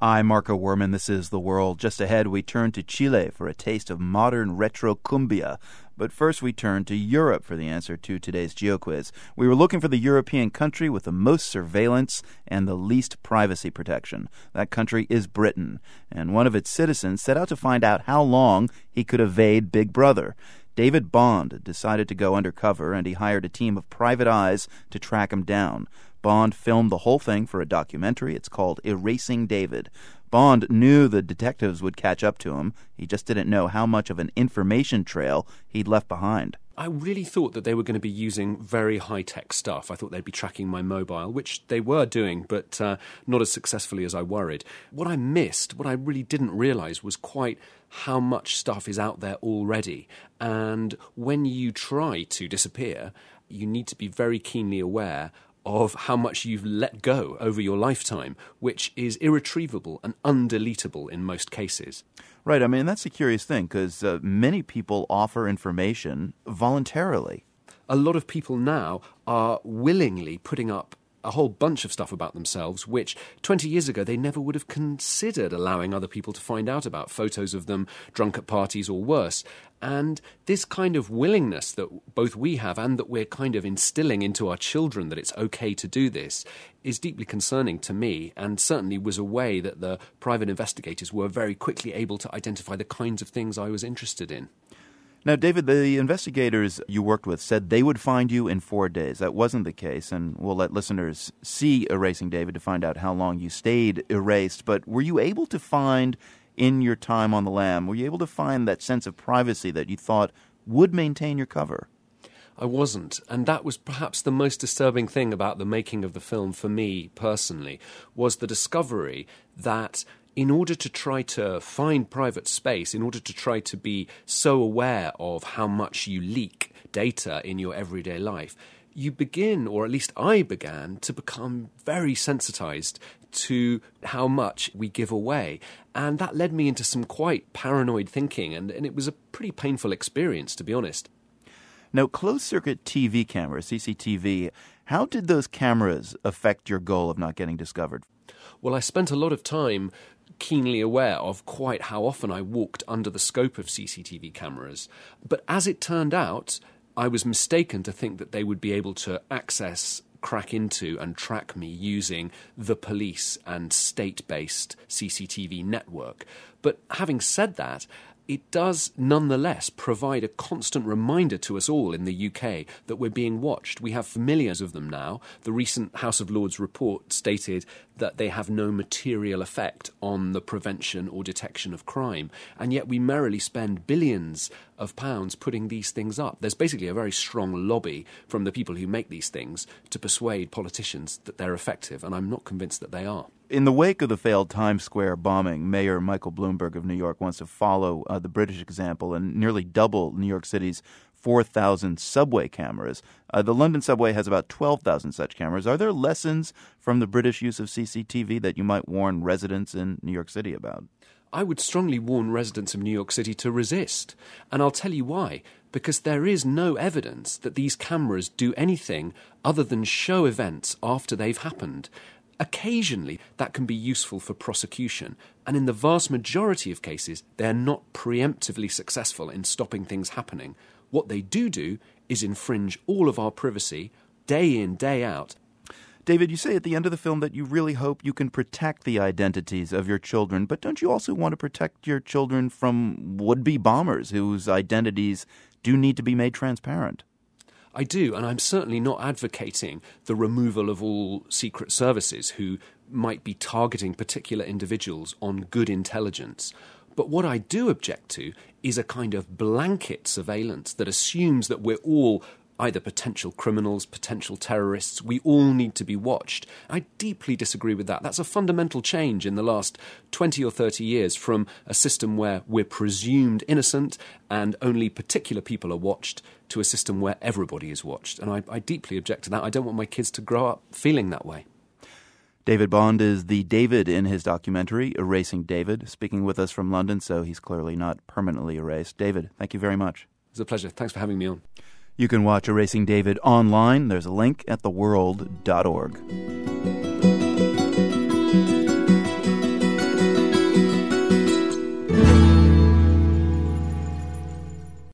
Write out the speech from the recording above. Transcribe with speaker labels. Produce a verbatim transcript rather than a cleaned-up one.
Speaker 1: I'm Marco Werman. This is The World. Just ahead, we turn to Chile for a taste of modern retro cumbia. But first, we turn to Europe for the answer to today's GeoQuiz. We were looking for the European country with the most surveillance and the least privacy protection. That country is Britain, and one of its citizens set out to find out how long he could evade Big Brother. David Bond decided to go undercover, and he hired a team of private eyes to track him down. Bond filmed the whole thing for a documentary. It's called Erasing David. Bond knew the detectives would catch up to him. He just didn't know how much of an information trail he'd left behind.
Speaker 2: I really thought that they were going to be using very high-tech stuff. I thought they'd be tracking my mobile, which they were doing, but uh, not as successfully as I worried. What I missed, what I really didn't realise, was quite how much stuff is out there already. And when you try to disappear, you need to be very keenly aware of how much you've let go over your lifetime, which is irretrievable and undeletable in most cases.
Speaker 1: Right. I mean, that's a curious thing, because uh, many people offer information voluntarily.
Speaker 2: A lot of people now are willingly putting up a whole bunch of stuff about themselves, which twenty years ago they never would have considered allowing other people to find out about, photos of them drunk at parties or worse. And this kind of willingness that both we have and that we're kind of instilling into our children, that it's okay to do this, is deeply concerning to me, and certainly was a way that the private investigators were very quickly able to identify the kinds of things I was interested in.
Speaker 1: Now, David, the investigators you worked with said they would find you in four days. That wasn't the case, and we'll let listeners see Erasing David to find out how long you stayed erased. But were you able to find, in your time on the lam, were you able to find that sense of privacy that you thought would maintain your cover?
Speaker 2: I wasn't, and that was perhaps the most disturbing thing about the making of the film for me personally, was the discovery that in order to try to find private space, in order to try to be so aware of how much you leak data in your everyday life, you begin, or at least I began, to become very sensitized to how much we give away. And that led me into some quite paranoid thinking, and, and it was a pretty painful experience, to be honest.
Speaker 1: Now, closed-circuit T V cameras, C C T V, how did those cameras affect your goal of not getting discovered?
Speaker 2: Well, I spent a lot of time keenly aware of quite how often I walked under the scope of C C T V cameras. But as it turned out, I was mistaken to think that they would be able to access, crack into and track me using the police and state-based C C T V network. But having said that, it does nonetheless provide a constant reminder to us all in the U K that we're being watched. We have familiars of them now. The recent House of Lords report stated that they have no material effect on the prevention or detection of crime, and yet we merrily spend billions of pounds putting these things up. There's basically a very strong lobby from the people who make these things to persuade politicians that they're effective, and I'm not convinced that they are.
Speaker 1: In the wake of the failed Times Square bombing, Mayor Michael Bloomberg of New York wants to follow uh, the British example and nearly double New York City's four thousand subway cameras. Uh, the London subway has about twelve thousand such cameras. Are there lessons from the British use of C C T V that you might warn residents in New York City about?
Speaker 2: I would strongly warn residents of New York City to resist. And I'll tell you why. Because there is no evidence that these cameras do anything other than show events after they've happened. Occasionally, that can be useful for prosecution, and in the vast majority of cases, they're not preemptively successful in stopping things happening. What they do do is infringe all of our privacy, day in, day out.
Speaker 1: David, you say at the end of the film that you really hope you can protect the identities of your children, but don't you also want to protect your children from would-be bombers whose identities do need to be made transparent?
Speaker 2: I do, and I'm certainly not advocating the removal of all secret services who might be targeting particular individuals on good intelligence. But what I do object to is a kind of blanket surveillance that assumes that we're all either potential criminals, potential terrorists. We all need to be watched. I deeply disagree with that. That's a fundamental change in the last twenty or thirty years from a system where we're presumed innocent and only particular people are watched to a system where everybody is watched. And I, I deeply object to that. I don't want my kids to grow up feeling that way.
Speaker 1: David Bond is the David in his documentary, Erasing David, speaking with us from London, so he's clearly not permanently erased. David, thank you very much.
Speaker 2: It's a pleasure. Thanks for having me on.
Speaker 1: You can watch Erasing David online. There's a link at the world dot org.